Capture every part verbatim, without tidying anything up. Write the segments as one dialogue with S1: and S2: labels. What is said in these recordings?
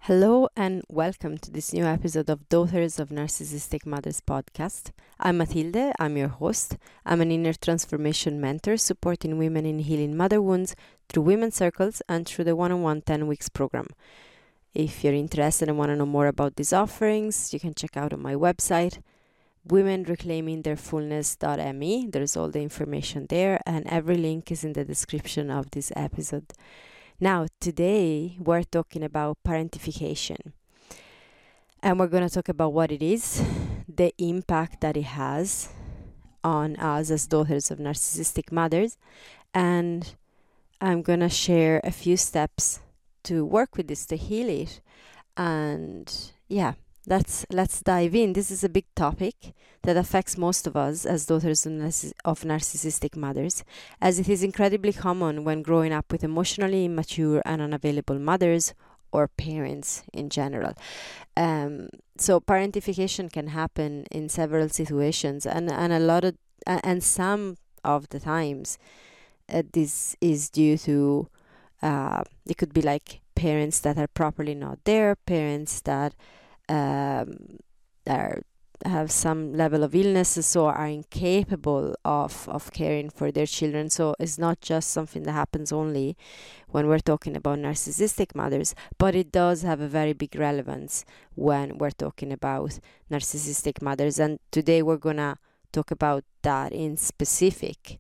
S1: Hello and welcome to this new episode of Daughters of Narcissistic Mothers podcast. I'm Matilde, I'm your host. I'm an inner transformation mentor supporting women in healing mother wounds through women's circles and through the one-on-one ten weeks program. If you're interested and want to know more about these offerings, you can check out on my website, women reclaiming their fullness dot m e. There's all the information there and every link is in the description of this episode. Now, today we're talking about parentification, and we're going to talk about what it is, the impact that it has on us as daughters of narcissistic mothers, and I'm going to share a few steps to work with this, to heal it. And yeah, let's let's dive in. This is a big topic that affects most of us as daughters of, narciss- of narcissistic mothers, as it is incredibly common when growing up with emotionally immature and unavailable mothers or parents in general. Um, so parentification can happen in several situations, and, and a lot of uh, and some of the times uh, this is due to uh, it could be like parents that are properly not there, parents that um, are have some level of illnesses, so are incapable of, of caring for their children. So it's not just something that happens only when we're talking about narcissistic mothers, but it does have a very big relevance when we're talking about narcissistic mothers. And today we're gonna talk about that in specific.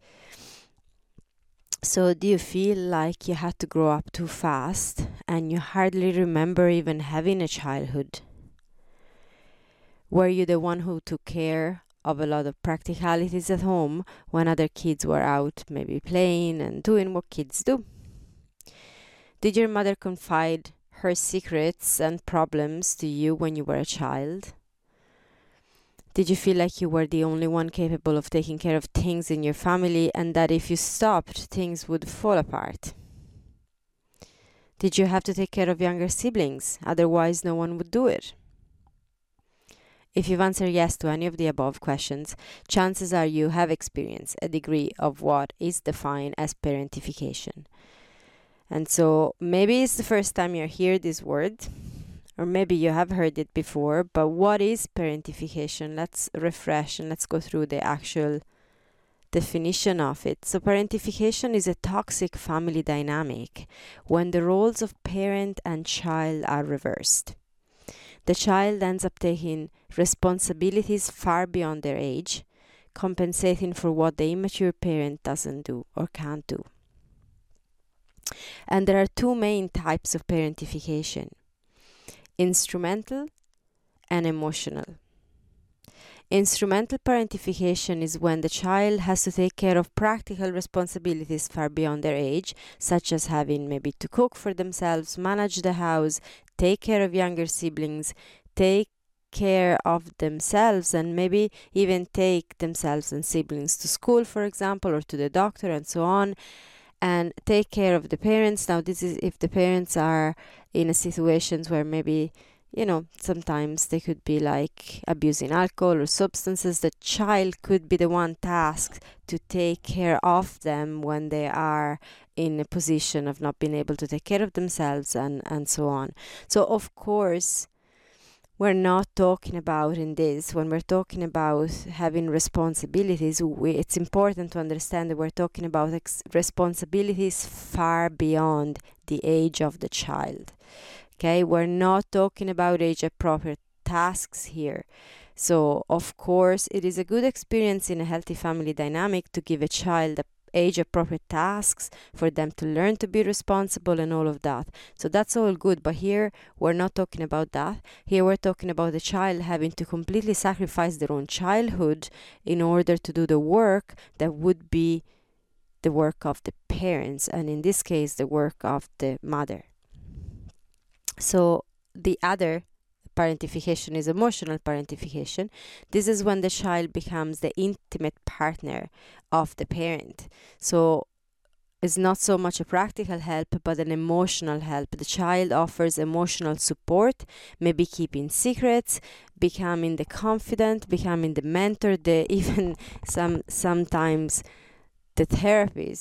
S1: So do you feel like you had to grow up too fast and you hardly remember even having a childhood? Were you the one who took care of a lot of practicalities at home when other kids were out maybe playing and doing what kids do? Did your mother confide her secrets and problems to you when you were a child? Did you feel like you were the only one capable of taking care of things in your family and that if you stopped, things would fall apart? Did you have to take care of younger siblings, otherwise no one would do it? If you've answered yes to any of the above questions, chances are you have experienced a degree of what is defined as parentification. And so maybe it's the first time you hear this word, or maybe you have heard it before, but what is parentification? Let's refresh and let's go through the actual definition of it. So parentification is a toxic family dynamic when the roles of parent and child are reversed. The child ends up taking responsibilities far beyond their age, compensating for what the immature parent doesn't do or can't do. And there are two main types of parentification: instrumental and emotional. Instrumental parentification is when the child has to take care of practical responsibilities far beyond their age, such as having maybe to cook for themselves, manage the house, take care of younger siblings, take care of themselves, and maybe even take themselves and siblings to school, for example, or to the doctor and so on, and take care of the parents. Now, this is if the parents are in a situations where maybe, you know, sometimes they could be like abusing alcohol or substances. The child could be the one tasked to take care of them when they are in a position of not being able to take care of themselves and, and so on. So, of course, we're not talking about in this, when we're talking about having responsibilities, we, it's important to understand that we're talking about ex- responsibilities far beyond the age of the child. Okay, we're not talking about age-appropriate tasks here. So, of course, it is a good experience in a healthy family dynamic to give a child age-appropriate tasks for them to learn to be responsible and all of that. So that's all good. But here, we're not talking about that. Here, we're talking about the child having to completely sacrifice their own childhood in order to do the work that would be the work of the parents, and in this case, the work of the mother. So the other parentification is emotional parentification. This is when the child becomes the intimate partner of the parent. So it's not so much a practical help, but an emotional help. The child offers emotional support, maybe keeping secrets, becoming the confidant, becoming the mentor, the even some sometimes the therapist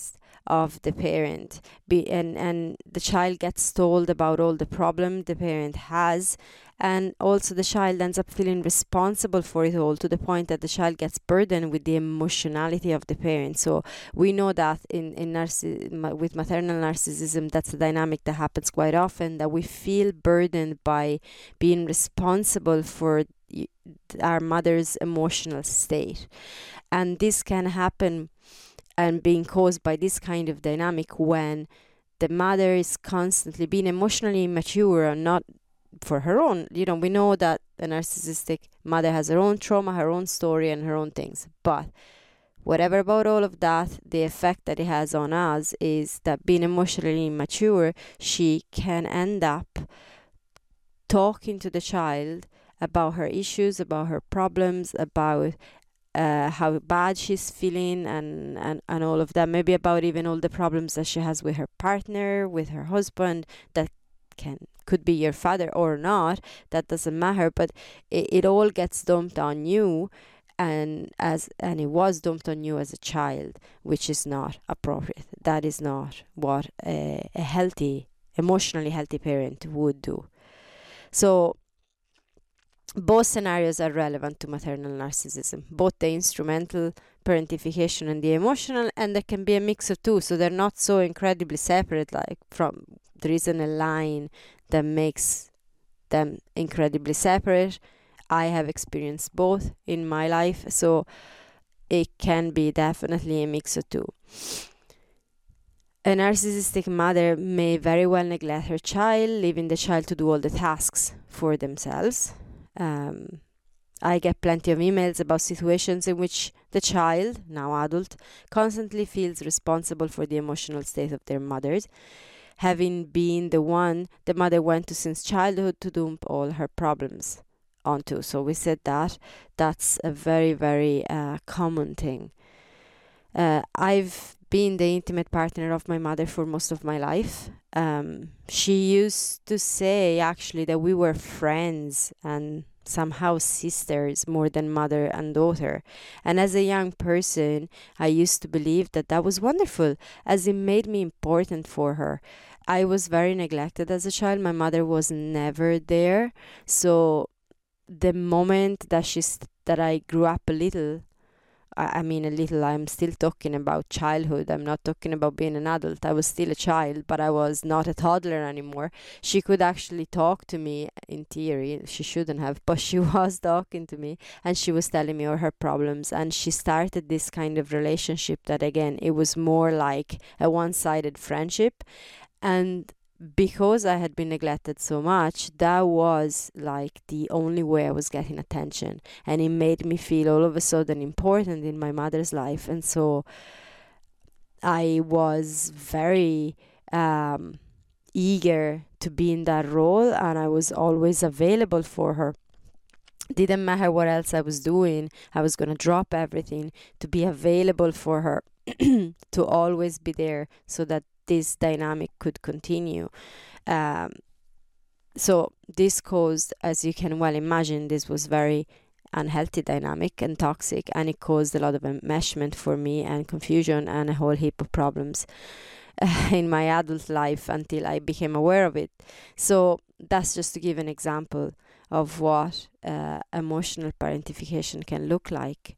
S1: of the parent. Be, and, and the child gets told about all the problem the parent has, and also the child ends up feeling responsible for it all, to the point that the child gets burdened with the emotionality of the parent. So we know that in, in narciss- with maternal narcissism, that's a dynamic that happens quite often, that we feel burdened by being responsible for our mother's emotional state. And this can happen and being caused by this kind of dynamic when the mother is constantly being emotionally immature and not for her own. You know, we know that a narcissistic mother has her own trauma, her own story, and her own things. But whatever about all of that, the effect that it has on us is that being emotionally immature, she can end up talking to the child about her issues, about her problems, about uh, how bad she's feeling, and, and, and all of that. Maybe about even all the problems that she has with her partner, with her husband, that can could be your father or not. That doesn't matter. But it, it all gets dumped on you, and as and it was dumped on you as a child, which is not appropriate. That is not what a, a healthy, emotionally healthy parent would do. So both scenarios are relevant to maternal narcissism, both the instrumental parentification and the emotional, and there can be a mix of two. So they're not so incredibly separate, like from there isn't a line that makes them incredibly separate. I have experienced both in my life, so it can be definitely a mix of two. A narcissistic mother may very well neglect her child, leaving the child to do all the tasks for themselves. Um, I get plenty of emails about situations in which the child, now adult, constantly feels responsible for the emotional state of their mothers, having been the one the mother went to since childhood to dump all her problems onto. So we said that that's a very, very uh, common thing. Uh, I've been the intimate partner of my mother for most of my life. Um, she used to say actually that we were friends and somehow sisters more than mother and daughter. And as a young person, I used to believe that that was wonderful, as it made me important for her. I was very neglected as a child. My mother was never there. So the moment that she's that I grew up a little, I mean a little, I'm still talking about childhood. I'm not talking about being an adult. I was still a child, but I was not a toddler anymore. She could actually talk to me in theory. She shouldn't have, but she was talking to me, and she was telling me all her problems. And she started this kind of relationship that, again, it was more like a one-sided friendship. And because I had been neglected so much, that was like the only way I was getting attention, and it made me feel all of a sudden important in my mother's life. And so I was very um, eager to be in that role, and I was always available for her. Didn't matter what else I was doing, I was going to drop everything to be available for her, to always be there, so that this dynamic could continue. Um, so this caused, as you can well imagine, this was very unhealthy dynamic and toxic, and it caused a lot of enmeshment for me and confusion and a whole heap of problems uh, in my adult life until I became aware of it. So that's just to give an example of what uh, emotional parentification can look like.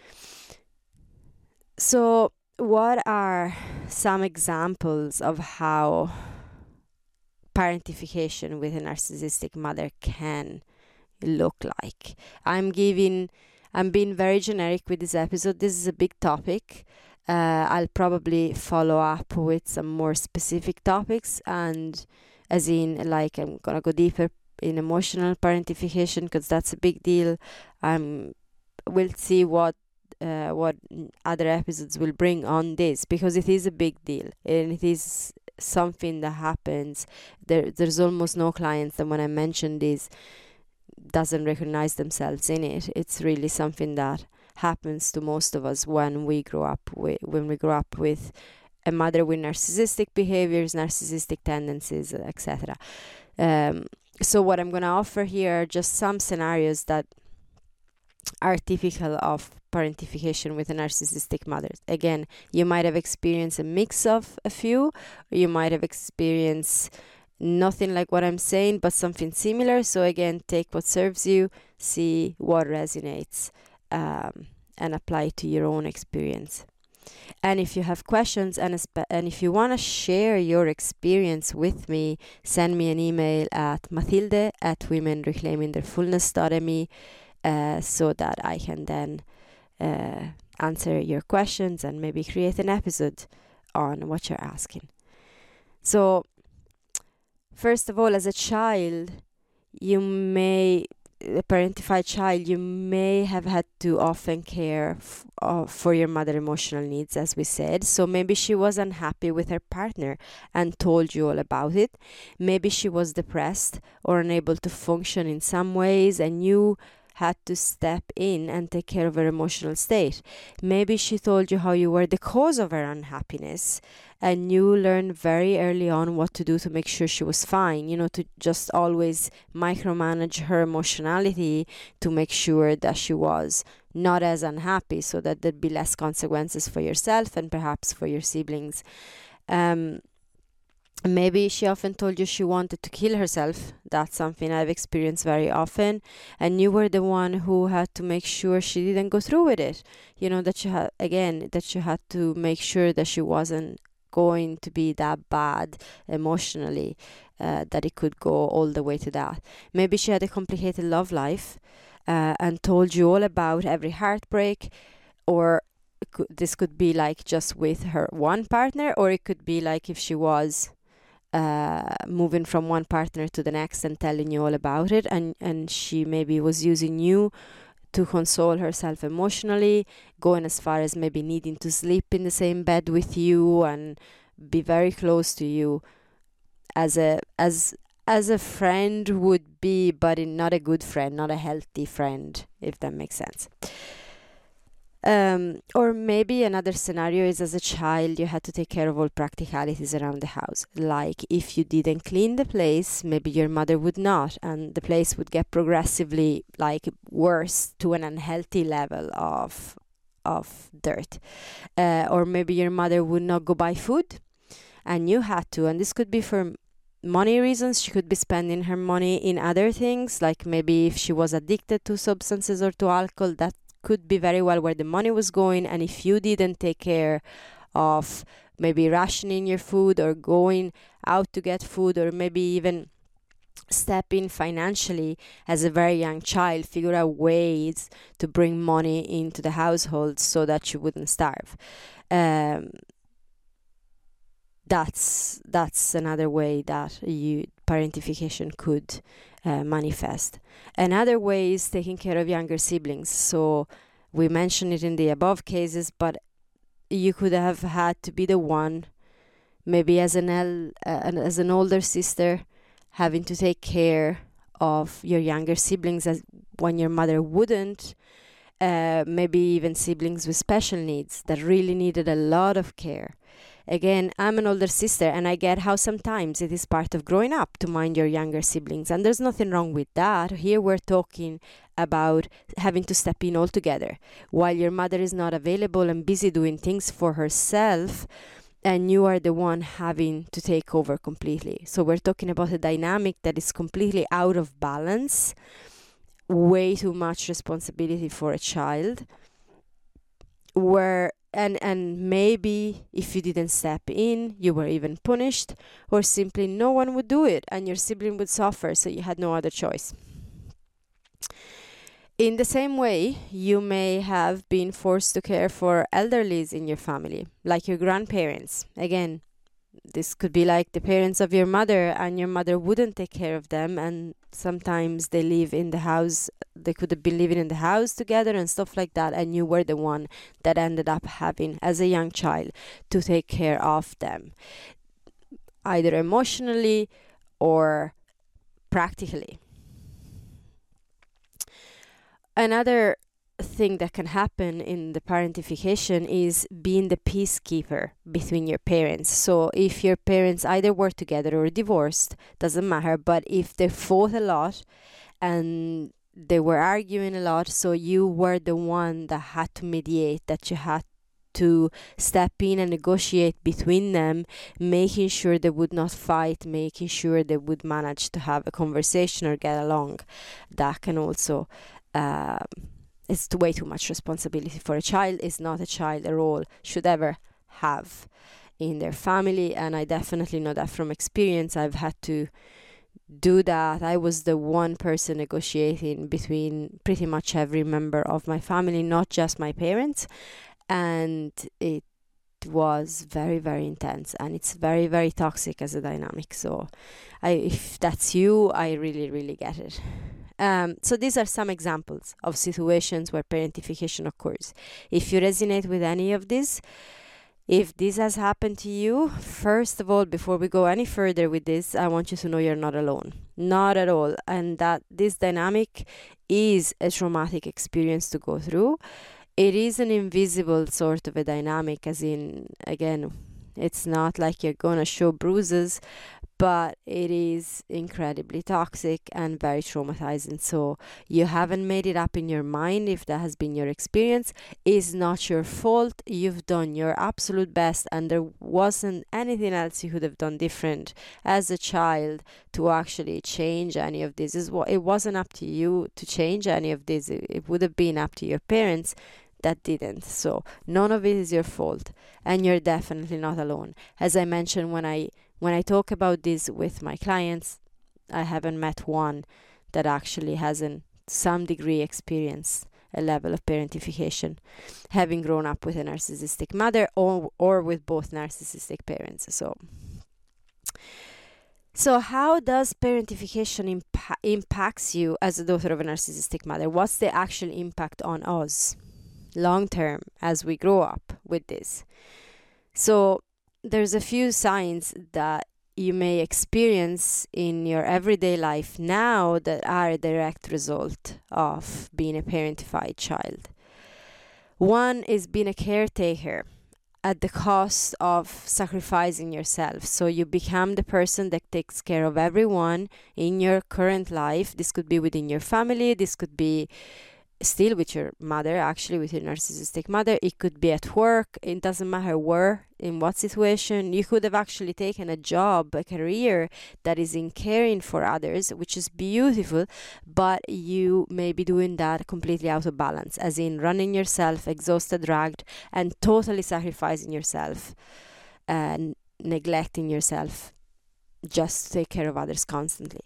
S1: So what are some examples of how parentification with a narcissistic mother can look like? I'm giving, I'm being very generic with this episode. This is a big topic. Uh, I'll probably follow up with some more specific topics, and as in, like, I'm gonna go deeper in emotional parentification because that's a big deal. Um, we'll see what Uh, what other episodes will bring on this, because it is a big deal and it is something that happens. There, there's almost no clients that when I mention this doesn't recognize themselves in it. It's really something that happens to most of us when we grow up with when we grow up with a mother with narcissistic behaviors, narcissistic tendencies, et cetera. Um, so what I'm going to offer here are just some scenarios that are typical of parentification with a narcissistic mother. Again, you might have experienced a mix of a few, or you might have experienced nothing like what I'm saying, but something similar. So again, take what serves you, see what resonates, um, and apply it to your own experience. And if you have questions and, and if you want to share your experience with me, send me an email at mathilde at women reclaiming their fullness dot m e uh, so that I can then uh, answer your questions and maybe create an episode on what you're asking. So, first of all, as a child, you may, a parentified child, you may have had to often care f- uh, for your mother emotional needs, as we said. So maybe she was unhappy with her partner and told you all about it. Maybe she was depressed or unable to function in some ways, and you had to step in and take care of her emotional state. Maybe she told you how you were the cause of her unhappiness, and you learned very early on what to do to make sure she was fine, you know, to just always micromanage her emotionality to make sure that she was not as unhappy, so that there'd be less consequences for yourself and perhaps for your siblings. Um, Maybe she often told you she wanted to kill herself. That's something I've experienced very often. And you were the one who had to make sure she didn't go through with it. You know, that you had, again, that you had to make sure that she wasn't going to be that bad emotionally, uh, that it could go all the way to that. Maybe she had a complicated love life uh, and told you all about every heartbreak, or this could be like just with her one partner, or it could be like if she was Uh, moving from one partner to the next and telling you all about it, and and she maybe was using you to console herself emotionally, going as far as maybe needing to sleep in the same bed with you and be very close to you as a as as a friend would be, but in not a good friend, not a healthy friend, if that makes sense. Um, or maybe another scenario is, as a child, you had to take care of all practicalities around the house. Like if you didn't clean the place, maybe your mother would not, and the place would get progressively like worse to an unhealthy level of of dirt. Uh, or maybe your mother would not go buy food, and you had to. And this could be for money reasons. She could be spending her money in other things, like maybe if she was addicted to substances or to alcohol, that could be very well where the money was going. And if you didn't take care of maybe rationing your food or going out to get food, or maybe even step in financially as a very young child, figure out ways to bring money into the household so that you wouldn't starve. Um, that's that's another way that you parentification could uh, manifest. Another way is taking care of younger siblings. So we mentioned it in the above cases, but you could have had to be the one, maybe as an el- uh, as an older sister, having to take care of your younger siblings as when your mother wouldn't. Uh, maybe even siblings with special needs that really needed a lot of care. Again, I'm an older sister, and I get how sometimes it is part of growing up to mind your younger siblings, and there's nothing wrong with that. Here we're talking about having to step in altogether. While your mother is not available and busy doing things for herself, and you are the one having to take over completely. So we're talking about a dynamic that is completely out of balance, way too much responsibility for a child, where and and maybe if you didn't step in, you were even punished, or simply no one would do it and your sibling would suffer, so you had no other choice. In the same way, you may have been forced to care for elderlies in your family, like your grandparents. Again, this could be like the parents of your mother, and your mother wouldn't take care of them, and sometimes they live in the house, they could have been living in the house together and stuff like that, and you were the one that ended up having, as a young child, to take care of them, either emotionally or practically. Another thing that can happen in the parentification is being the peacekeeper between your parents. So if your parents either were together or divorced, doesn't matter, but if they fought a lot and they were arguing a lot, so you were the one that had to mediate, that you had to step in and negotiate between them, making sure they would not fight, making sure they would manage to have a conversation or get along. That can also, uh, it's way too much responsibility for a child. It's not a child a role should ever have in their family, and I definitely know that from experience. I've had to do that. I was the one person negotiating between pretty much every member of my family, not just my parents, and it was very, very intense, and it's very, very toxic as a dynamic. So I, if that's you, I really, really get it. Um, so these are some examples of situations where parentification occurs. If you resonate with any of these, if this has happened to you, first of all, before we go any further with this, I want you to know you're not alone. Not at all. And that this dynamic is a traumatic experience to go through. It is an invisible sort of a dynamic, as in, again, it's not like you're going to show bruises, but it is incredibly toxic and very traumatizing. So you haven't made it up in your mind if that has been your experience. It's not your fault. You've done your absolute best, and there wasn't anything else you could have done different as a child to actually change any of this. It wasn't up to you to change any of this. It would have been up to your parents. That didn't. So none of it is your fault, and you're definitely not alone. As I mentioned, when I when I talk about this with my clients, I haven't met one that actually hasn't some degree experience a level of parentification, having grown up with a narcissistic mother or or with both narcissistic parents. So so how does parentification impa- impacts you as a daughter of a narcissistic mother? What's the actual impact on us long term as we grow up with this? So there's a few signs that you may experience in your everyday life now that are a direct result of being a parentified child. One is being a caretaker at the cost of sacrificing yourself. So you become the person that takes care of everyone in your current life. This could be within your family, this could be still with your mother, actually with your narcissistic mother. It could be at work. It doesn't matter where, in what situation. You could have actually taken a job, a career that is in caring for others, which is beautiful, but you may be doing that completely out of balance, as in running yourself, exhausted, dragged, and totally sacrificing yourself and neglecting yourself just to take care of others constantly.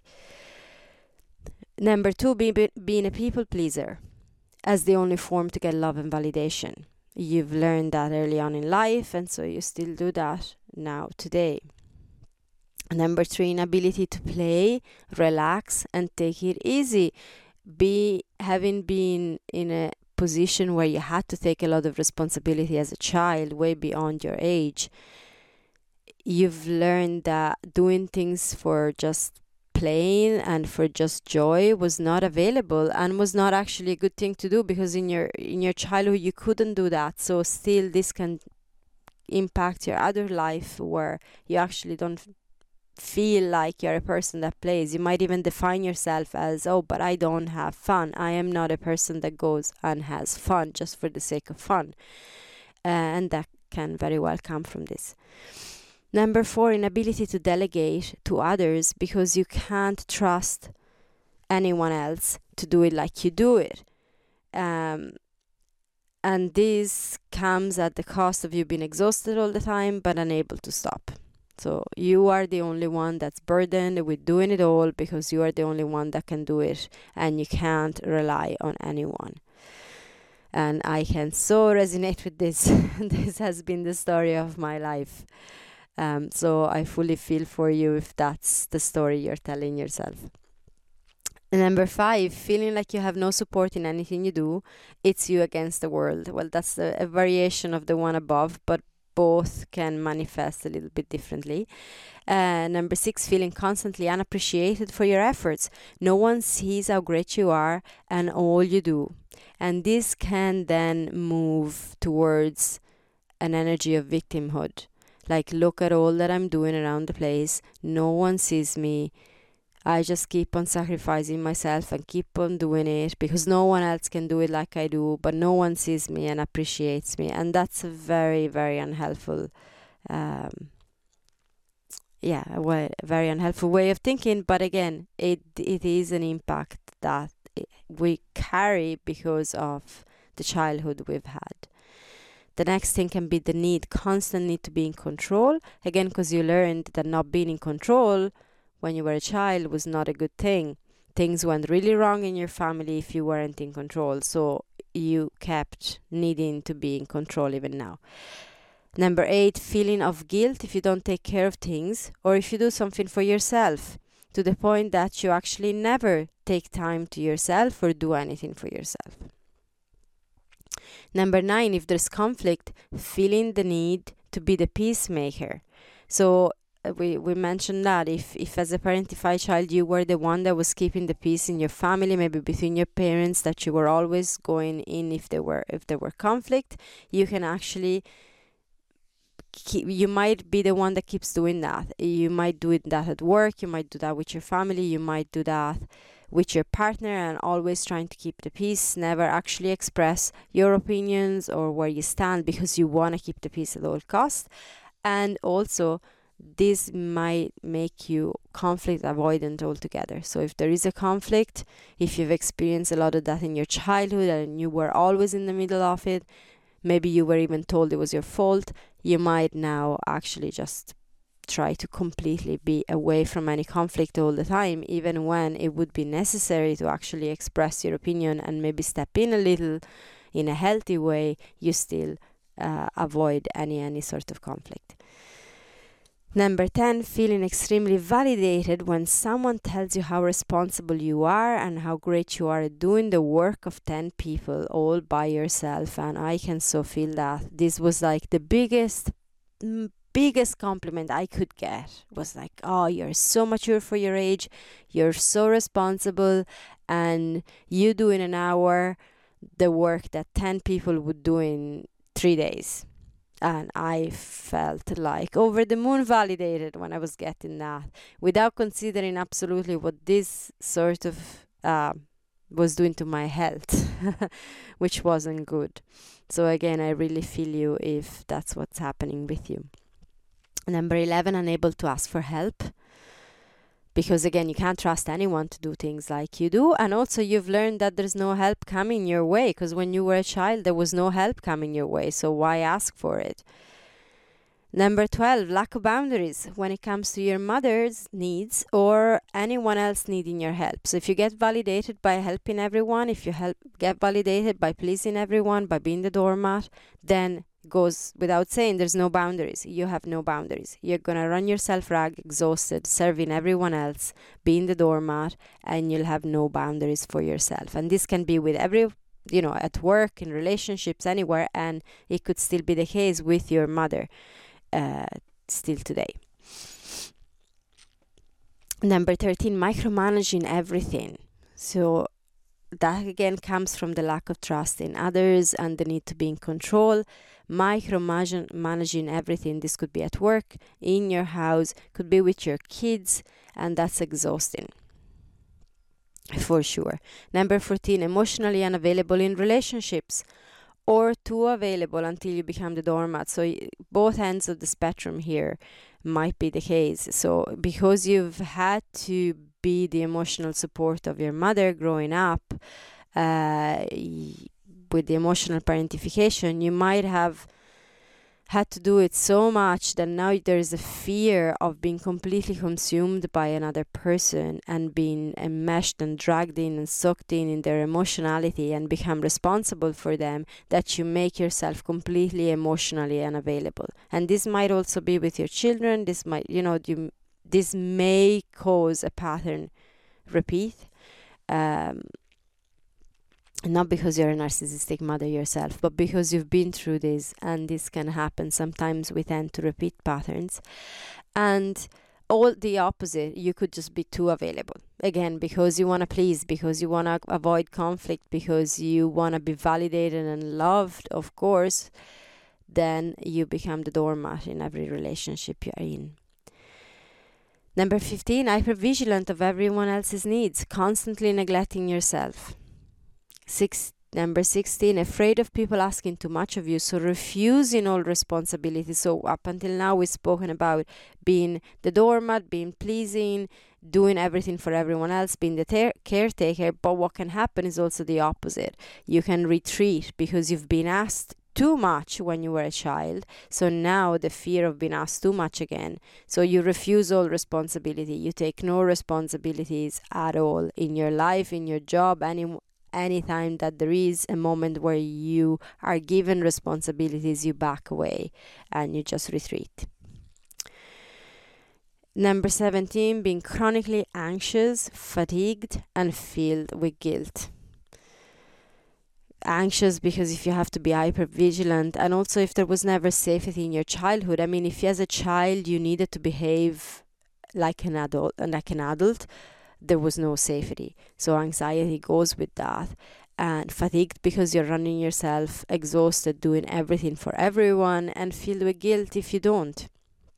S1: Number two, be, be, being a people pleaser as the only form to get love and validation. You've learned that early on in life, and so you still do that now today. Number three, inability to play, relax, and take it easy. Be having been in a position where you had to take a lot of responsibility as a child, way beyond your age. You've learned that doing things for just playing and for just joy was not available and was not actually a good thing to do, because in your in your childhood you couldn't do that. So still this can impact your adult life, where you actually don't feel like you're a person that plays. You might even define yourself as, oh, but I don't have fun. I am not a person that goes and has fun just for the sake of fun. Uh, and that can very well come from this. Number four, inability to delegate to others, because you can't trust anyone else to do it like you do it. Um, and this comes at the cost of you being exhausted all the time, but unable to stop. So you are the only one that's burdened with doing it all, because you are the only one that can do it, and you can't rely on anyone. And I can so resonate with this. This has been the story of my life. Um, so I fully feel for you if that's the story you're telling yourself. And number five, feeling like you have no support in anything you do. It's you against the world. Well, that's a, a variation of the one above, but both can manifest a little bit differently. Uh, number six, feeling constantly unappreciated for your efforts. No one sees how great you are and all you do. And this can then move towards an energy of victimhood. Like, look at all that I'm doing around the place. No one sees me. I just keep on sacrificing myself and keep on doing it because no one else can do it like I do, but no one sees me and appreciates me. And that's a very, very unhelpful, um, yeah, a way, a very unhelpful way of thinking. But again, it it is an impact that we carry because of the childhood we've had. The next thing can be the need, constant need to be in control. Again, because you learned that not being in control when you were a child was not a good thing. Things went really wrong in your family if you weren't in control. So you kept needing to be in control even now. Number eight, feeling of guilt if you don't take care of things or if you do something for yourself, to the point that you actually never take time to yourself or do anything for yourself. Number nine, if there's conflict, feeling the need to be the peacemaker. So uh, we, we mentioned that if, if as a parentified child you were the one that was keeping the peace in your family, maybe between your parents, that you were always going in if there were if there were conflict, you can actually keep, you might be the one that keeps doing that. You might do that at work, you might do that with your family, you might do that with your partner, and always trying to keep the peace, never actually express your opinions or where you stand because you want to keep the peace at all costs. And also this might make you conflict avoidant altogether. So if there is a conflict, if you've experienced a lot of that in your childhood and you were always in the middle of it, maybe you were even told it was your fault, you might now actually just try to completely be away from any conflict all the time, even when it would be necessary to actually express your opinion and maybe step in a little in a healthy way. You still uh, avoid any any sort of conflict. Number ten, feeling extremely validated when someone tells you how responsible you are and how great you are at doing the work of ten people all by yourself. And I can so feel that. This was like the biggest mm, biggest compliment I could get, was like, oh, you're so mature for your age, you're so responsible, and you do in an hour the work that ten people would do in three days. And I felt like over the moon validated when I was getting that, without considering absolutely what this sort of uh, was doing to my health, which wasn't good. So again, I really feel you if that's what's happening with you. Number eleven, unable to ask for help. Because again, you can't trust anyone to do things like you do. And also you've learned that there's no help coming your way. Because when you were a child, there was no help coming your way. So why ask for it? Number twelve, lack of boundaries when it comes to your mother's needs or anyone else needing your help. So if you get validated by helping everyone, if you help get validated by pleasing everyone, by being the doormat, then goes without saying there's no boundaries. You have no boundaries. You're gonna run yourself rag, exhausted, serving everyone else, being the doormat, and you'll have no boundaries for yourself. And this can be with every, you know, at work, in relationships, anywhere, and it could still be the case with your mother uh, still today. Number thirteen, micromanaging everything. So that again comes from the lack of trust in others and the need to be in control. Micromanaging everything. This could be at work, in your house, could be with your kids, and that's exhausting for sure. Number fourteen, emotionally unavailable in relationships, or too available until you become the doormat. So both ends of the spectrum here might be the case. So because you've had to be the emotional support of your mother growing up, uh, with the emotional parentification, you might have had to do it so much that now there is a fear of being completely consumed by another person and being enmeshed and dragged in and sucked in in their emotionality and become responsible for them, that you make yourself completely emotionally unavailable. And this might also be with your children. This might, you know, you, this may cause a pattern repeat. Um, not because you're a narcissistic mother yourself, but because you've been through this, and this can happen. Sometimes we tend to repeat patterns. And all the opposite, you could just be too available. Again, because you want to please, because you want to avoid conflict, because you want to be validated and loved, of course, then you become the doormat in every relationship you're in. Number fifteen, hypervigilant of everyone else's needs, constantly neglecting yourself. Six, number sixteen, afraid of people asking too much of you, so refusing all responsibility. So up until now, we've spoken about being the doormat, being pleasing, doing everything for everyone else, being the ter- caretaker. But what can happen is also the opposite. You can retreat because you've been asked too much when you were a child. So now the fear of being asked too much again. So you refuse all responsibility. You take no responsibilities at all in your life, in your job, any anytime that there is a moment where you are given responsibilities, you back away and you just retreat. Number seventeen, being chronically anxious, fatigued, and filled with guilt. Anxious because if you have to be hyper vigilant, and also if there was never safety in your childhood. I mean, if as a child you needed to behave like an adult and like an adult, there was no safety. So anxiety goes with that. And fatigued because you're running yourself, exhausted, doing everything for everyone, and filled with guilt if you don't.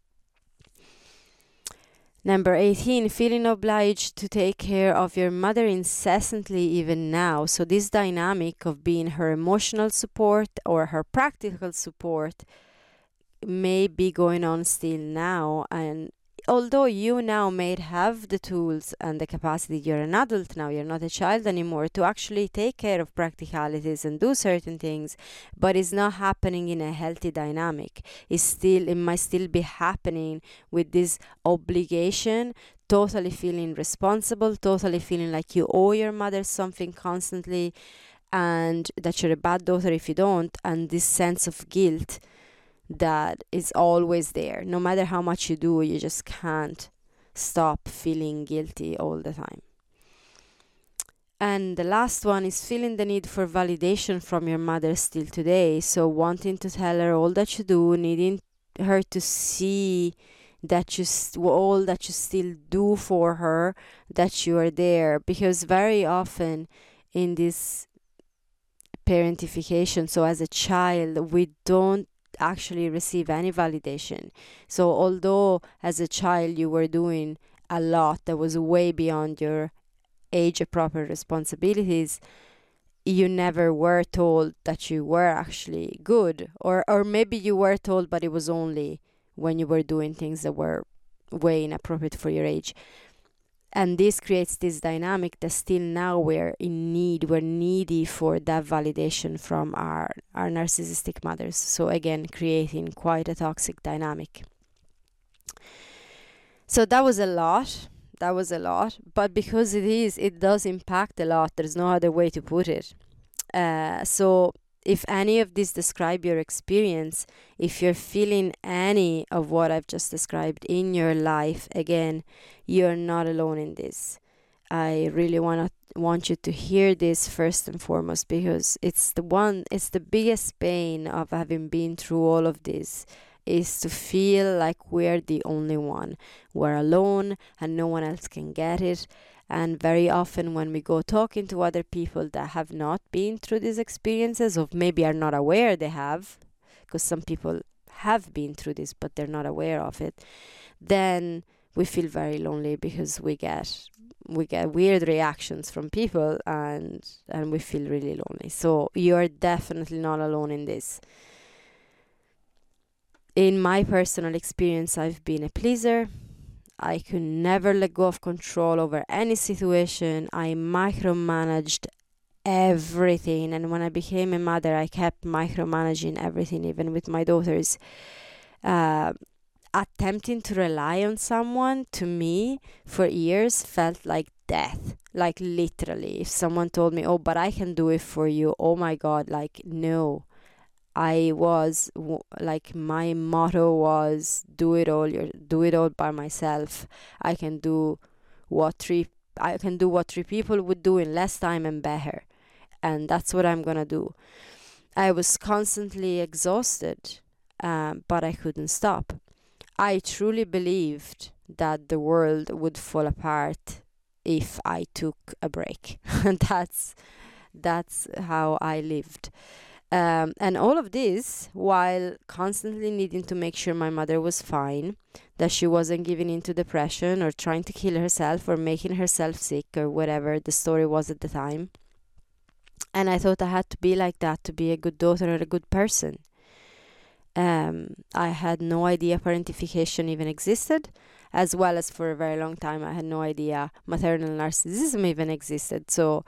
S1: Number eighteen, feeling obliged to take care of your mother incessantly even now. So this dynamic of being her emotional support or her practical support may be going on still now. And although you now may have the tools and the capacity, you're an adult now, you're not a child anymore, to actually take care of practicalities and do certain things, but it's not happening in a healthy dynamic. It's still, it might still be happening with this obligation, totally feeling responsible, totally feeling like you owe your mother something constantly, and that you're a bad daughter if you don't, and this sense of guilt that is always there. No matter how much you do, you just can't stop feeling guilty all the time. And the last one is feeling the need for validation from your mother still today. So wanting to tell her all that you do, needing her to see that you st- all that you still do for her, that you are there. Because very often in this parentification, so as a child, we don't actually receive any validation. So although as a child you were doing a lot that was way beyond your age appropriate responsibilities, you never were told that you were actually good, or or maybe you were told, but it was only when you were doing things that were way inappropriate for your age. And this creates this dynamic that still now we're in need, we're needy for that validation from our, our narcissistic mothers. So again, creating quite a toxic dynamic. So that was a lot. That was a lot. But because it is, it does impact a lot. There's no other way to put it. Uh, so if any of this describe your experience, if you're feeling any of what I've just described in your life, again, you're not alone in this. I really want to want you to hear this first and foremost, because it's the one, it's the biggest pain of having been through all of this, is to feel like we're the only one. We're alone and no one else can get it. And very often when we go talking to other people that have not been through these experiences, or maybe are not aware they have, because some people have been through this but they're not aware of it, then we feel very lonely, because we get we get weird reactions from people, and and we feel really lonely. So you're definitely not alone in this. In my personal experience, I've been a pleaser. I could never let go of control over any situation. I micromanaged everything. And when I became a mother, I kept micromanaging everything, even with my daughters. Uh, attempting to rely on someone, to me, for years felt like death. Like literally. If someone told me, oh, but I can do it for you. Oh my God, like, no. I was like, my motto was do it all your do it all by myself. I can do what three I can do what three people would do in less time and better, and that's what I'm gonna do. I was constantly exhausted, um, but I couldn't stop. I truly believed that the world would fall apart if I took a break. And that's that's how I lived. Um, and all of this while constantly needing to make sure my mother was fine, that she wasn't giving into depression or trying to kill herself or making herself sick or whatever the story was at the time. And I thought I had to be like that to be a good daughter or a good person. Um, I had no idea parentification even existed, as well as for a very long time I had no idea maternal narcissism even existed. So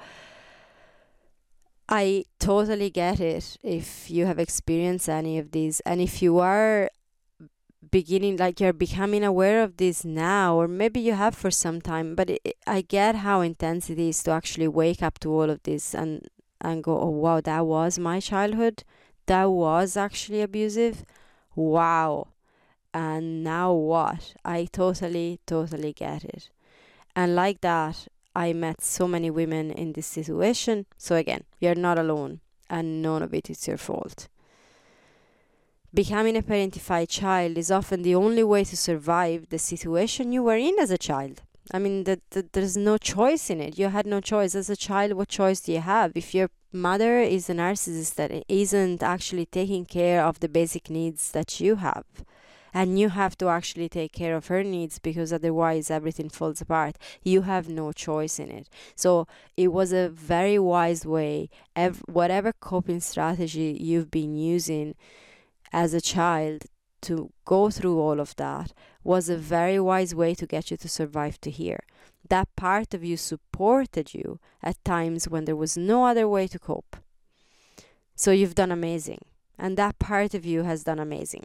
S1: I totally get it if you have experienced any of these, and if you are beginning, like you're becoming aware of this now, or maybe you have for some time, but it, I get how intense it is to actually wake up to all of this and and go, oh wow, that was my childhood, that was actually abusive, wow, and now what? I totally totally get it. And like that, I met so many women in this situation. So again, you're not alone, and none of it is your fault. Becoming a parentified child is often the only way to survive the situation you were in as a child. I mean, that, that there's no choice in it. You had no choice. As a child, what choice do you have? If your mother is a narcissist that isn't actually taking care of the basic needs that you have, and you have to actually take care of her needs because otherwise everything falls apart, you have no choice in it. So it was a very wise way, ev- whatever coping strategy you've been using as a child to go through all of that was a very wise way to get you to survive to here. That part of you supported you at times when there was no other way to cope. So you've done amazing. And that part of you has done amazing.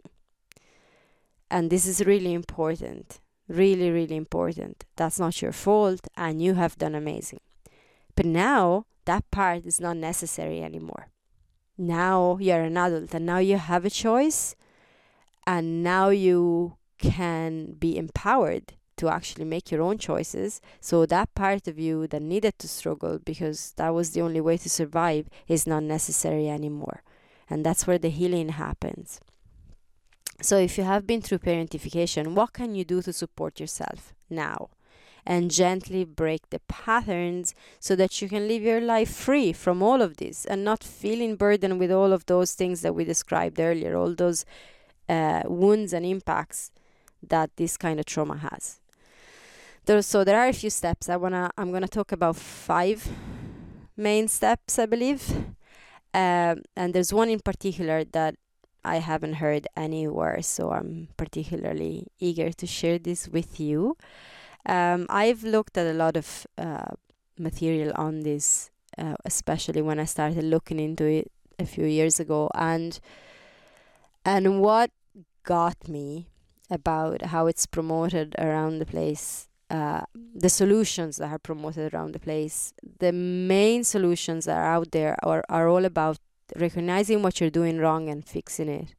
S1: And this is really important. Really, really important. That's not your fault, and you have done amazing. But now that part is not necessary anymore. Now you're an adult, and now you have a choice, and now you can be empowered to actually make your own choices. So that part of you that needed to struggle because that was the only way to survive is not necessary anymore. And that's where the healing happens. So if you have been through parentification, what can you do to support yourself now? And gently break the patterns so that you can live your life free from all of this and not feeling burdened with all of those things that we described earlier, all those uh, wounds and impacts that this kind of trauma has. There, so there are a few steps. I wanna, I'm gonna talk about five main steps, I believe. Um, and there's one in particular that I haven't heard anywhere, so I'm particularly eager to share this with you. Um, I've looked at a lot of uh, material on this, uh, especially when I started looking into it a few years ago, and and what got me about how it's promoted around the place, uh, the solutions that are promoted around the place, the main solutions that are out there are, are all about recognizing what you're doing wrong and fixing it.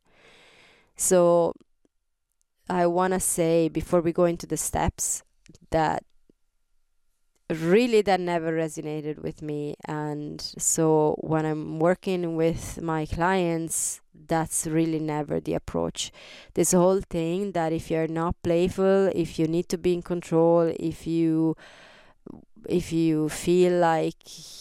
S1: So I want to say before we go into the steps that really that never resonated with me, and so when I'm working with my clients, that's really never the approach. This whole thing that if you're not playful, if you need to be in control, if you if you feel like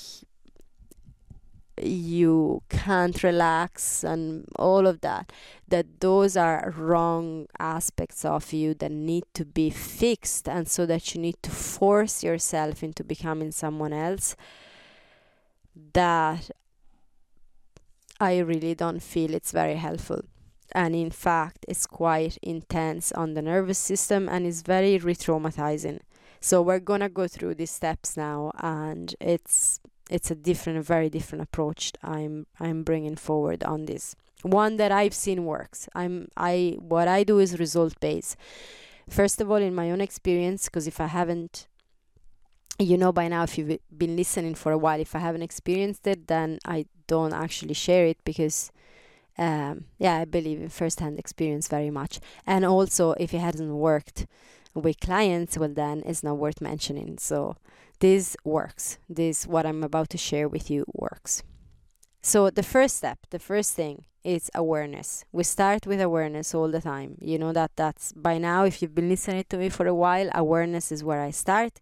S1: you can't relax and all of that, that those are wrong aspects of you that need to be fixed, and so that you need to force yourself into becoming someone else, that I really don't feel it's very helpful. And in fact, it's quite intense on the nervous system and is very re-traumatizing. So we're gonna go through these steps now, and it's it's a different, very different approach I'm I'm bringing forward on this. One that I've seen works. I'm I what I do is result based. First of all, in my own experience, because if I haven't, you know by now, if you've been listening for a while, if I haven't experienced it, then I don't actually share it because um, yeah, I believe in first-hand experience very much. And also, if it hasn't worked with clients, well, then it's not worth mentioning. So this works. This, what I'm about to share with you, works. So the first step, the first thing is awareness. We start with awareness all the time. You know that that's by now, if you've been listening to me for a while, awareness is where I start,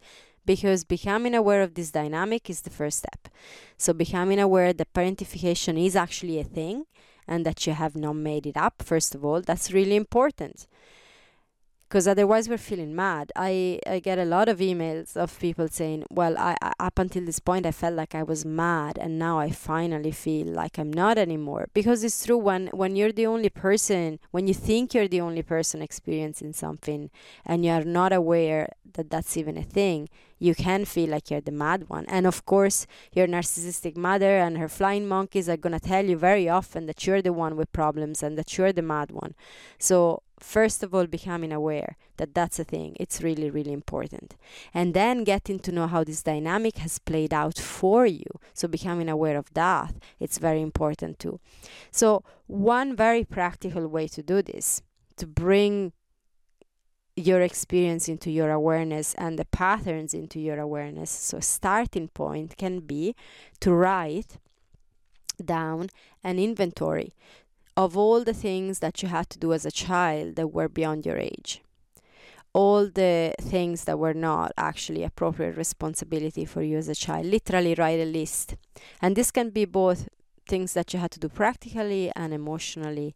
S1: because becoming aware of this dynamic is the first step. So becoming aware that parentification is actually a thing and that you have not made it up, first of all, that's really important. Because otherwise we're feeling mad. I, I get a lot of emails of people saying, well, I, I up until this point I felt like I was mad, and now I finally feel like I'm not anymore. Because it's true, when, when you're the only person, when you think you're the only person experiencing something and you're not aware that that's even a thing, you can feel like you're the mad one. And of course, your narcissistic mother and her flying monkeys are going to tell you very often that you're the one with problems and that you're the mad one. So first of all, becoming aware that that's a thing. It's really, really important. And then getting to know how this dynamic has played out for you. So becoming aware of that, it's very important too. So one very practical way to do this, to bring your experience into your awareness and the patterns into your awareness. So a starting point can be to write down an inventory of all the things that you had to do as a child that were beyond your age. All the things that were not actually appropriate responsibility for you as a child. Literally write a list. And this can be both things that you had to do practically and emotionally,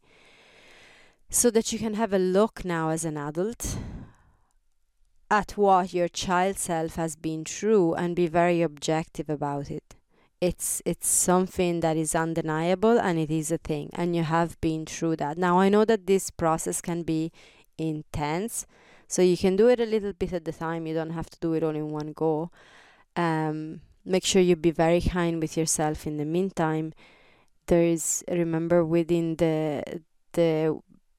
S1: so that you can have a look now as an adult at what your child self has been through and be very objective about it. It's it's something that is undeniable, and it is a thing, and you have been through that. Now, I know that this process can be intense, so you can do it a little bit at the time. You don't have to do it all in one go. Um, make sure you be very kind with yourself in the meantime. There is, remember, within the the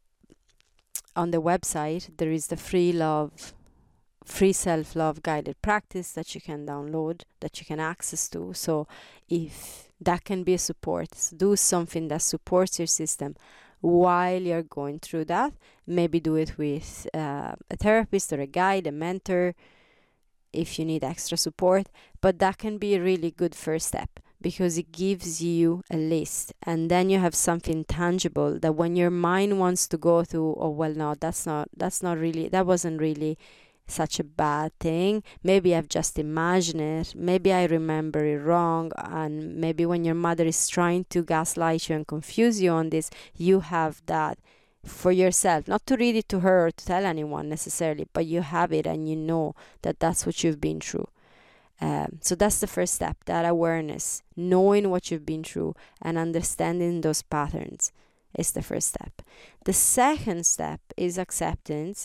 S1: on the website, there is the free love, free self-love guided practice that you can download, that you can access to. So if that can be a support, do something that supports your system while you're going through that. Maybe do it with uh, a therapist or a guide, a mentor, if you need extra support. But that can be a really good first step, because it gives you a list, and then you have something tangible that when your mind wants to go through, oh well, no, that's not that's not really, that wasn't really such a bad thing, maybe I've just imagined it, maybe I remember it wrong. And maybe when your mother is trying to gaslight you and confuse you on this, you have that for yourself, not to read it to her or to tell anyone necessarily, but you have it and you know that that's what you've been through. Um, so that's the first step, that awareness, knowing what you've been through and understanding those patterns is the first step. The second step is acceptance.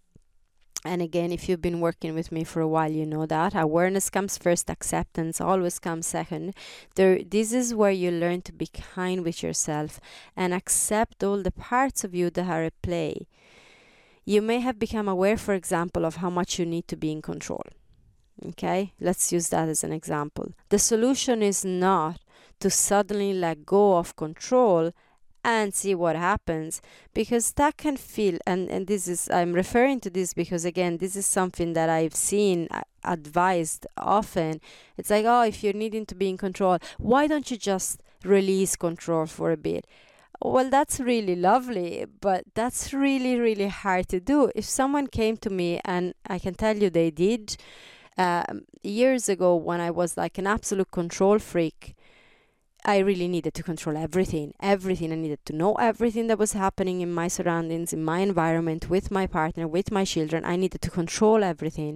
S1: And again, if you've been working with me for a while, you know that awareness comes first, acceptance always comes second. There, this is where you learn to be kind with yourself and accept all the parts of you that are at play. You may have become aware, for example, of how much you need to be in control. Okay, let's use that as an example. The solution is not to suddenly let go of control and see what happens, because that can feel, and, and this is, I'm referring to this because again, this is something that I've seen uh, advised often. It's like, oh, if you're needing to be in control, why don't you just release control for a bit? Well, that's really lovely, but that's really, really hard to do. If someone came to me, and I can tell you they did, um, years ago when I was like an absolute control freak, I really needed to control everything, everything. I needed to know everything that was happening in my surroundings, in my environment, with my partner, with my children. I needed to control everything.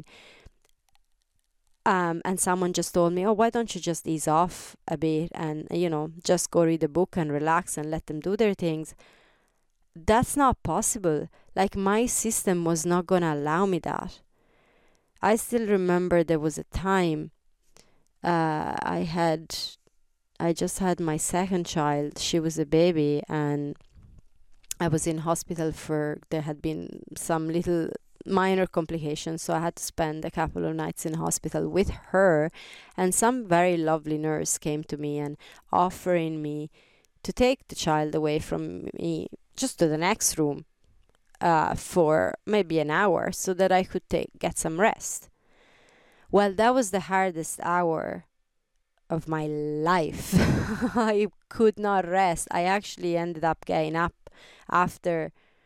S1: Um, and someone just told me, oh, why don't you just ease off a bit and, you know, just go read a book and relax and let them do their things. That's not possible. Like, my system was not going to allow me that. I still remember there was a time uh, I had... I just had my second child. She was a baby, and I was in hospital for, there had been some little minor complications, so I had to spend a couple of nights in hospital with her. And some very lovely nurse came to me and offering me to take the child away from me just to the next room uh, for maybe an hour, so that I could take get some rest. Well, that was the hardest hour of my life. I could not rest. I actually ended up getting up after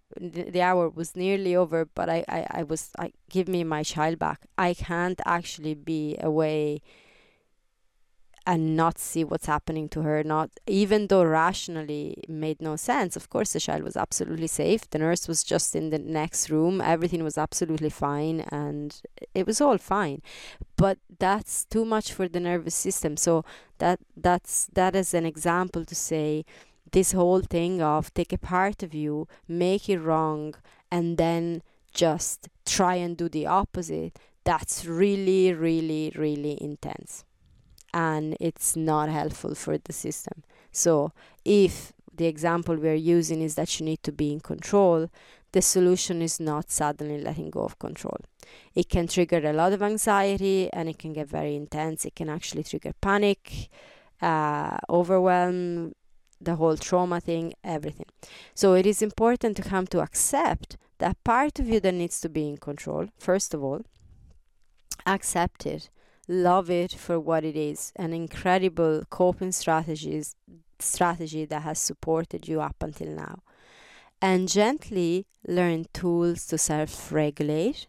S1: the, the hour was nearly over, but I, I, I was, I give me my child back. I can't actually be away and not see what's happening to her, not even though rationally it made no sense. Of course the child was absolutely safe, the nurse was just in the next room, everything was absolutely fine, and it was all fine. But that's too much for the nervous system. So that that's that is an example to say, this whole thing of take a part of you, make it wrong, and then just try and do the opposite, that's really really really intense, and it's not helpful for the system. So if the example we're using is that you need to be in control, the solution is not suddenly letting go of control. It can trigger a lot of anxiety, and it can get very intense. It can actually trigger panic, uh, overwhelm, the whole trauma thing, everything. So it is important to come to accept that part of you that needs to be in control. First of all, accept it. Love it for what it is, an incredible coping strategies strategy that has supported you up until now. And gently learn tools to self-regulate,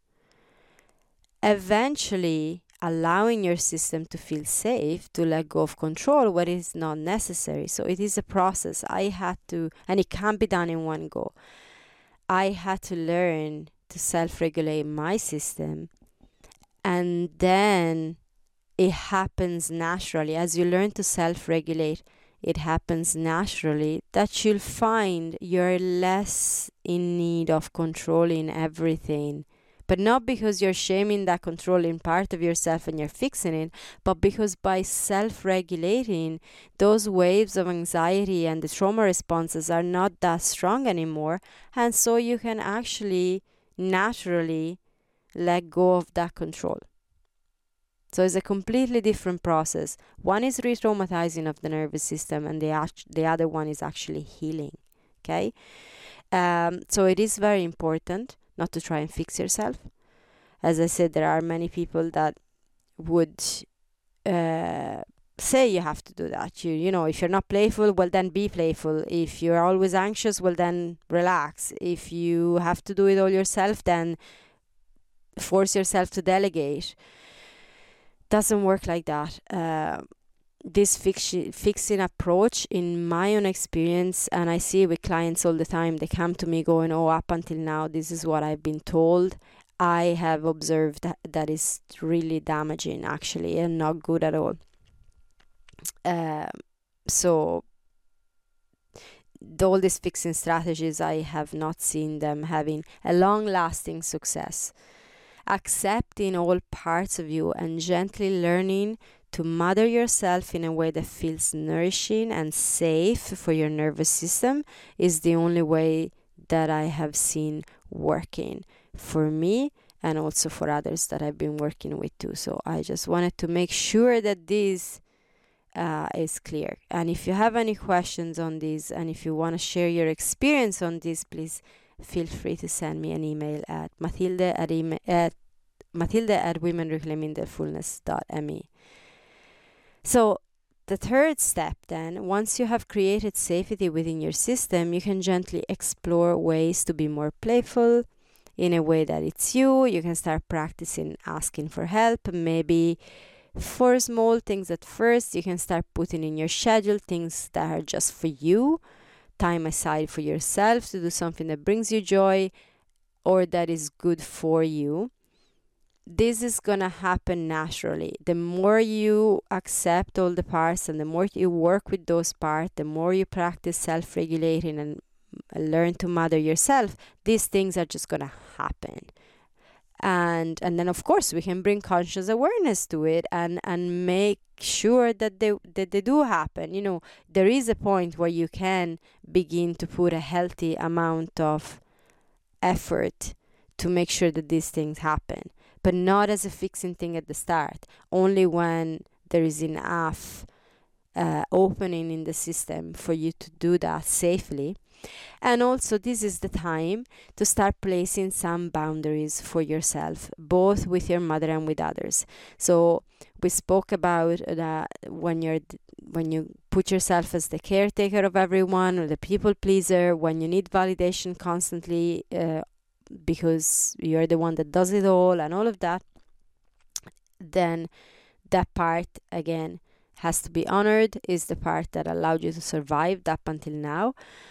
S1: eventually allowing your system to feel safe, to let go of control where it is not necessary. So it is a process. I had to, and it can't be done in one go. I had to learn to self-regulate my system, and then it happens naturally. As you learn to self-regulate, it happens naturally that you'll find you're less in need of controlling everything. But not because you're shaming that controlling part of yourself and you're fixing it, but because by self-regulating, those waves of anxiety and the trauma responses are not that strong anymore. And so you can actually naturally let go of that control. So it's a completely different process. One is re-traumatizing of the nervous system, and the act- the other one is actually healing. Okay, um, so it is very important not to try and fix yourself. As I said, there are many people that would uh, say you have to do that. You you know, if you're not playful, well then be playful. If you're always anxious, well then relax. If you have to do it all yourself, then force yourself to delegate. Doesn't work like that. Uh, this fixi- fixing approach, in my own experience, and I see it with clients all the time, they come to me going, oh, up until now, this is what I've been told. I have observed that that is really damaging, actually, and not good at all. Uh, so, all these fixing strategies, I have not seen them having a long-lasting success. Accepting all parts of you and gently learning to mother yourself in a way that feels nourishing and safe for your nervous system is the only way that I have seen working for me and also for others that I've been working with too. So I just wanted to make sure that this uh, is clear. And if you have any questions on this, and if you want to share your experience on this, please feel free to send me an email at mathilde at, email, at mathilde at women reclaiming their fullness dot me. So the third step then, once you have created safety within your system, you can gently explore ways to be more playful in a way that it's you. You can start practicing asking for help. Maybe for small things at first, you can start putting in your schedule things that are just for you. Time aside for yourself to do something that brings you joy or that is good for you. This is going to happen naturally. The more you accept all the parts and the more you work with those parts, the more you practice self-regulating and learn to mother yourself, these things are just going to happen. And and then, of course, we can bring conscious awareness to it and, and make sure that they, that they do happen. You know, there is a point where you can begin to put a healthy amount of effort to make sure that these things happen, but not as a fixing thing at the start, only when there is enough uh, opening in the system for you to do that safely. And also, this is the time to start placing some boundaries for yourself, both with your mother and with others. So we spoke about that when you're when you put yourself as the caretaker of everyone or the people pleaser, when you need validation constantly uh, because you're the one that does it all and all of that, then that part again has to be honored, is the part that allowed you to survive up until now.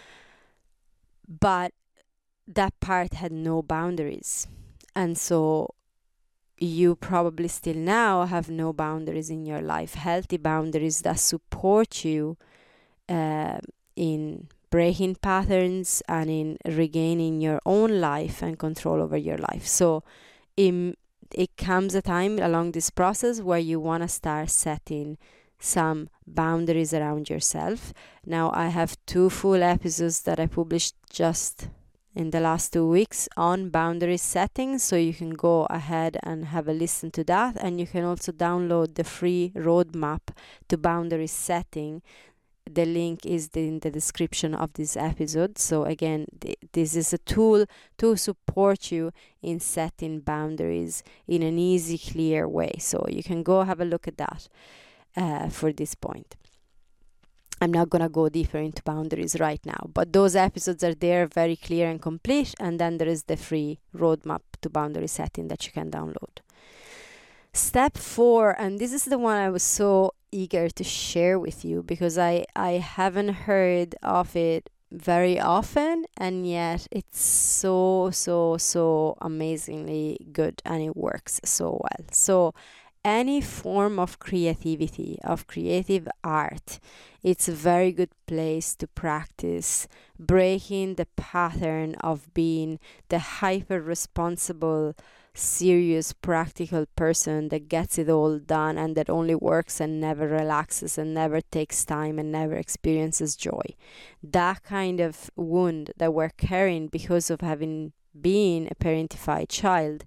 S1: But that part had no boundaries, and so you probably still now have no boundaries in your life, healthy boundaries that support you uh, in breaking patterns and in regaining your own life and control over your life. So in, it comes a time along this process where you want to start setting some boundaries around yourself. Now, I have two full episodes that I published just in the last two weeks on boundary setting, so you can go ahead and have a listen to that, and you can also download the free roadmap to boundary setting. The link is in the description of this episode. So again, th- this is a tool to support you in setting boundaries in an easy, clear way. So you can go have a look at that uh, for this point. I'm not going to go deeper into boundaries right now, but those episodes are there, very clear and complete. And then there is the free roadmap to boundary setting that you can download. Step four, and this is the one I was so eager to share with you because I, I haven't heard of it very often, and yet it's so, so, so amazingly good and it works so well. So any form of creativity, of creative art, it's a very good place to practice breaking the pattern of being the hyper responsible, serious, practical person that gets it all done and that only works and never relaxes and never takes time and never experiences joy. That kind of wound that we're carrying because of having been a parentified child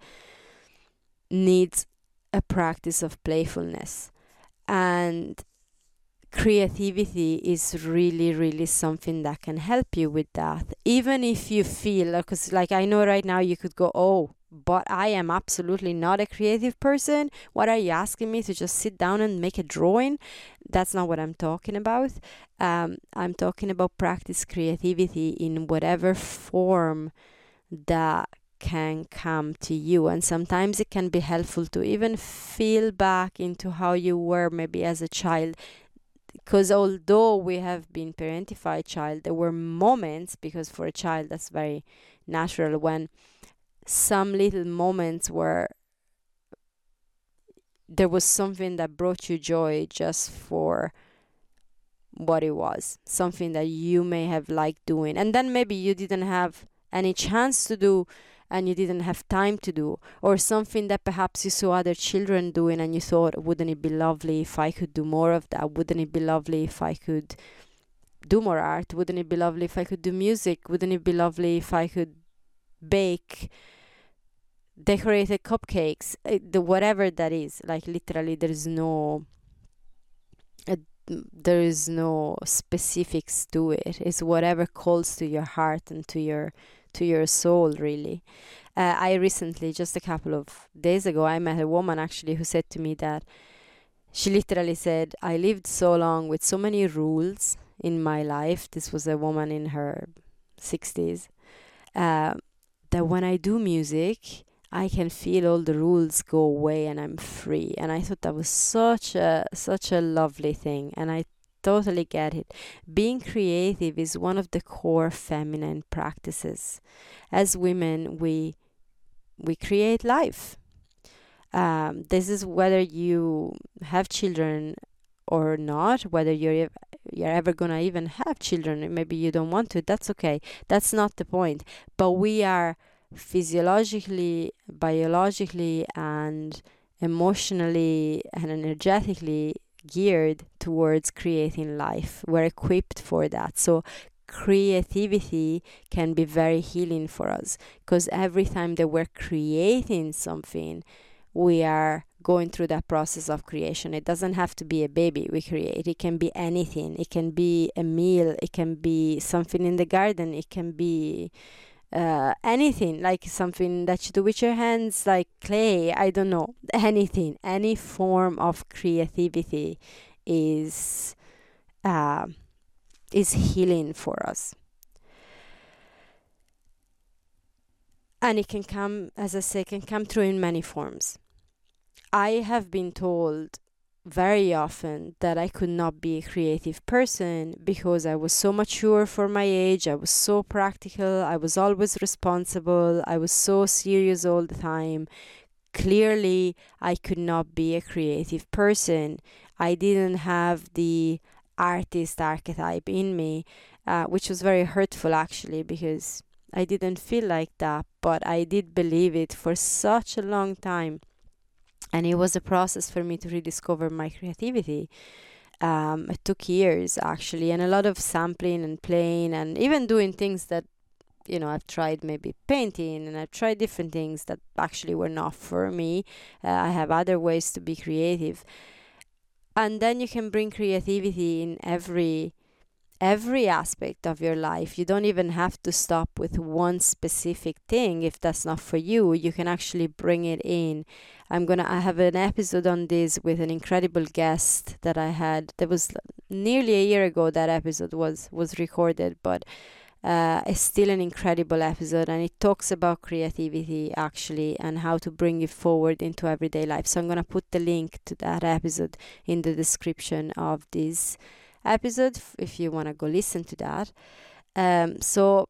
S1: needs a practice of playfulness, and creativity is really, really something that can help you with that. Even if you feel, because like I know right now you could go, oh, but I am absolutely not a creative person. What are you asking me to just sit down and make a drawing? That's not what I'm talking about. Um, I'm talking about practice creativity in whatever form that can come to you. And sometimes it can be helpful to even feel back into how you were maybe as a child, because although we have been parentified child, there were moments, because for a child that's very natural, when some little moments where there was something that brought you joy just for what it was, something that you may have liked doing, and then maybe you didn't have any chance to do and you didn't have time to do, or something that perhaps you saw other children doing and you thought, wouldn't it be lovely if I could do more of that? Wouldn't it be lovely if I could do more art? Wouldn't it be lovely if I could do music? Wouldn't it be lovely if I could bake decorated cupcakes? It, the whatever that is, like literally there is no uh, there is no specifics to it. It's whatever calls to your heart and to your to your soul, really. Uh, I recently, just a couple of days ago, I met a woman actually who said to me that she literally said, I lived so long with so many rules in my life. This was a woman in her sixties. Uh, that when I do music, I can feel all the rules go away and I'm free. And I thought that was such a such a lovely thing. And I totally get it. Being creative is one of the core feminine practices. As women, we we create life. Um, this is whether you have children or not, whether you're you're ever gonna even have children. Maybe you don't want to. That's okay. That's not the point. But we are physiologically, biologically, and emotionally and energetically geared towards creating life. We're equipped for that. So creativity can be very healing for us, because every time that we're creating something, we are going through that process of creation. It doesn't have to be a baby we create. It can be anything. It can be a meal. It can be something in the garden. It can be uh, anything, like something that you do with your hands, like clay. I don't know. Anything. Any form of creativity is uh, is healing for us. And it can come, as I say, can come through in many forms. I have been told very often that I could not be a creative person because I was so mature for my age, I was so practical, I was always responsible, I was so serious all the time. Clearly, I could not be a creative person. I didn't have the artist archetype in me, uh, which was very hurtful actually, because I didn't feel like that, but I did believe it for such a long time. And it was a process for me to rediscover my creativity. Um, it took years actually, and a lot of sampling and playing, and even doing things that, you know, I've tried maybe painting, and I've tried different things that actually were not for me. Uh, I have other ways to be creative. And then you can bring creativity in every every aspect of your life. You don't even have to stop with one specific thing if that's not for you. You can actually bring it in. I'm gonna I have an episode on this with an incredible guest that I had. That was nearly a year ago that episode was was recorded, but uh, it's still an incredible episode, and it talks about creativity actually and how to bring it forward into everyday life. So I'm gonna put the link to that episode in the description of this episode if you want to go listen to that. Um, so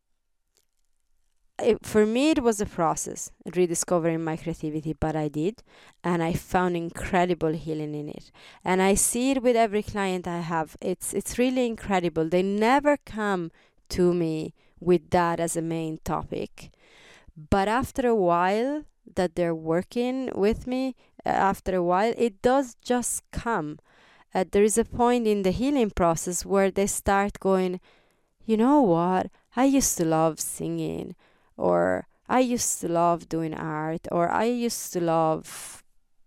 S1: it, for me it was a process rediscovering my creativity, but I did, and I found incredible healing in it. And I see it with every client I have. It's it's really incredible. They never come to me with that as a main topic, but after a while that they're working with me, uh, after a while it does just come. Uh, there is a point in the healing process where they start going, you know what, I used to love singing, or I used to love doing art, or I used to love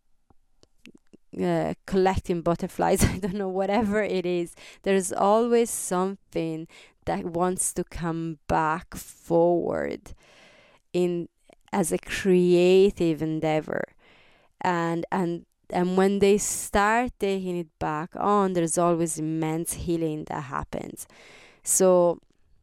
S1: uh, collecting butterflies. I don't know, whatever it is. There's always something that wants to come back forward in as a creative endeavor. And and And when they start taking it back on, there's always immense healing that happens. So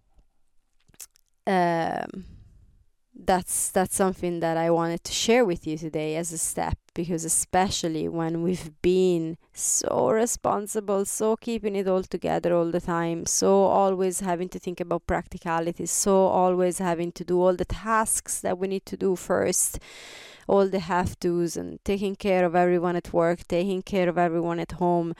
S1: um, that's that's something that I wanted to share with you today as a step, because especially when we've been so responsible, so keeping it all together all the time, so always having to think about practicality, so always having to do all the tasks that we need to do first, all the have-tos, and taking care of everyone at work, taking care of everyone at home.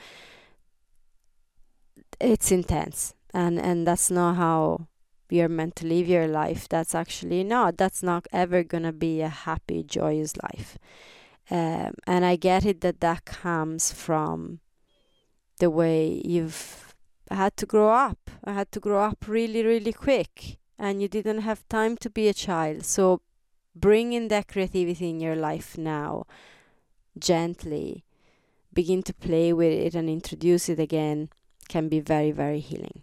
S1: It's intense, and and that's not how you're meant to live your life. That's actually not that's not ever gonna be a happy, joyous life. Um, and I get it that that comes from the way you've had to grow up. I had to grow up really, really quick, and you didn't have time to be a child. So bring in that creativity in your life now, gently. Begin to play with it and introduce it again. Can be very, very healing.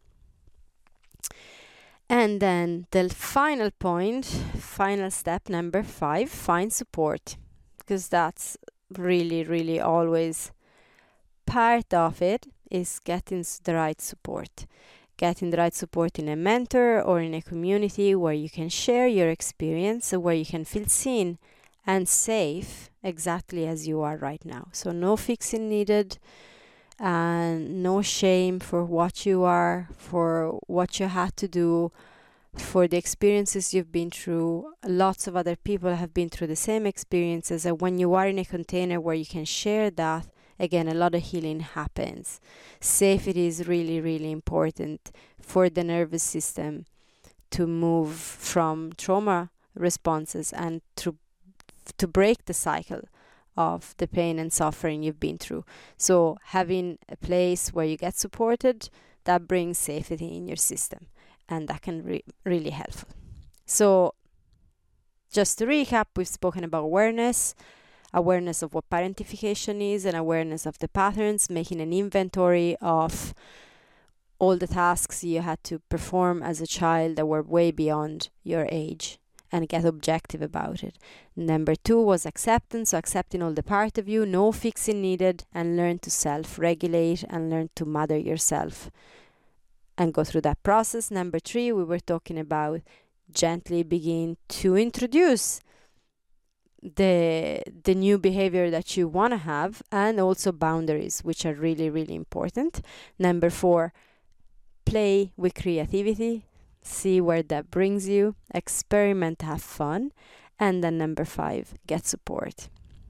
S1: And then the final point, final step number five, find support. Because that's really, really always part of it, is getting the right support. Getting the right support in a mentor or in a community where you can share your experience, where you can feel seen and safe exactly as you are right now. So no fixing needed, and no shame for what you are, for what you had to do, for the experiences you've been through. Lots of other people have been through the same experiences, and when you are in a container where you can share that, again, a lot of healing happens. Safety is really, really important for the nervous system to move from trauma responses and to to break the cycle of the pain and suffering you've been through. So having a place where you get supported, that brings safety in your system, and that can be re- really helpful. So just to recap, we've spoken about awareness, awareness of what parentification is, and awareness of the patterns, making an inventory of all the tasks you had to perform as a child that were way beyond your age, and get objective about it. Number two was acceptance, so accepting all the part of you, no fixing needed, and learn to self-regulate and learn to mother yourself and go through that process. Number three, we were talking about gently begin to introduce the the new behavior that you want to have, and also boundaries, which are really, really important. Number four, play with creativity, see where that brings you, experiment, have fun. And then number five, get support.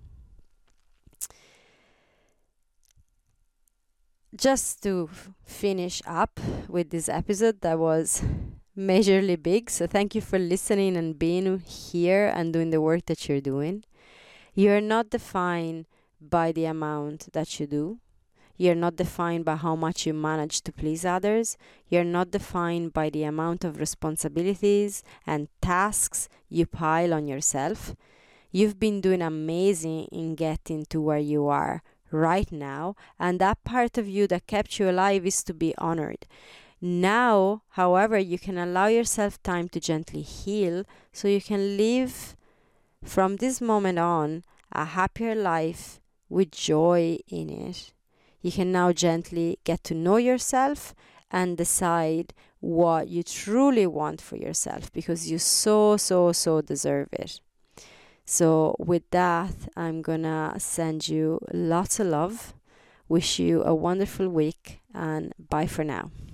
S1: Just to f- finish up with this episode that was majorly big, so thank you for listening and being here and doing the work that you're doing. You're not defined by the amount that you do. You're not defined by how much you manage to please others. You're not defined by the amount of responsibilities and tasks you pile on yourself. You've been doing amazing in getting to where you are right now, and that part of you that kept you alive is to be honored. Now, however, you can allow yourself time to gently heal so you can live from this moment on a happier life with joy in it. You can now gently get to know yourself and decide what you truly want for yourself, because you so, so, so deserve it. So with that, I'm gonna send you lots of love, wish you a wonderful week, and bye for now.